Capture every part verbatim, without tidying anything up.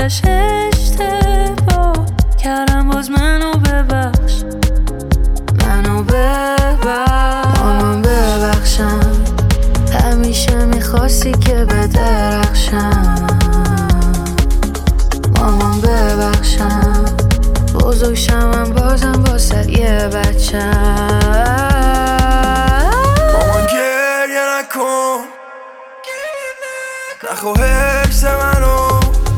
ازش اشتباه کردم، باز منو ببخش، منو ببخش. مامان ببخشم، همیشه میخواستی که بدرخشم. مامان ببخشم، بزرگ شمم بازم واسه یه بچم. مامان گریه نکن، نخوا حفظ منو،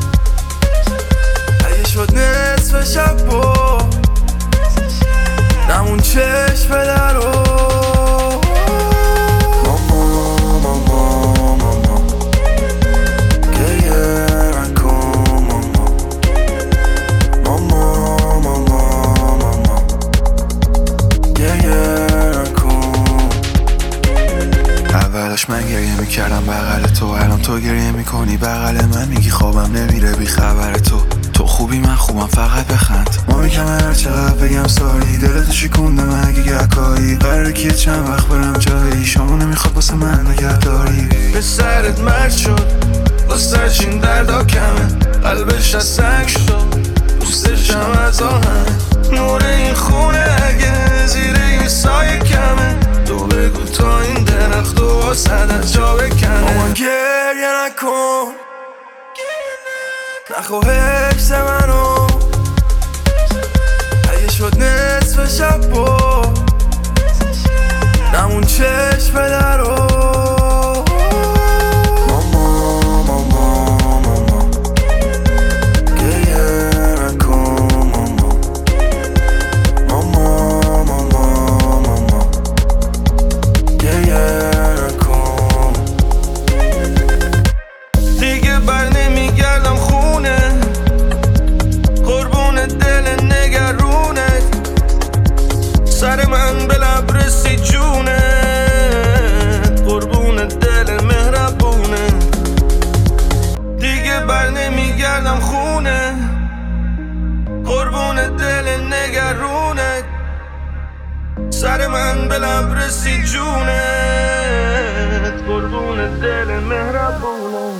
اگه شد نصف شب با نمون چشم درو. ماما ماما ماما گریه نکن، ماما ماما ماما ماما گریه نکن. اولش من گریه میکردم بغل تو، الان تو گریه میکنی بغل من، میگی خوابم نمیره بی خبر تو. تو خوبی من خوبم فقط بخند. ما میگم هر چقدر بگم ساری، دلتو شکوندم اگه گکایی. قراره که چند وقت برم جایی، شامو نمیخواد واسه من نگهداری. به سرت مرد شد، واسه چین دردا کمه، قلبش از سنگ شد، دوستشم از آهن. نور این خونه اگه زیر این سایه کمه، تو بگو تا این درخت و واسه از جا بکنه. مامان گریه نکن، نخوا حفظ منو، اگه شد نصف شب با نمون چشم درو. ماما ماما ماما گریه نکن، ماما ماما ماما ماما گریه نکن. دیگه بر نمیگردم خونه، قربون دل نگرونت، سر من به لب رسی جونت، قربون دل مهربونه. دیگه بر نمیگردم خونه، قربون دل نگرونت، سر من به لب رسی جونت، قربون دل مهربونه.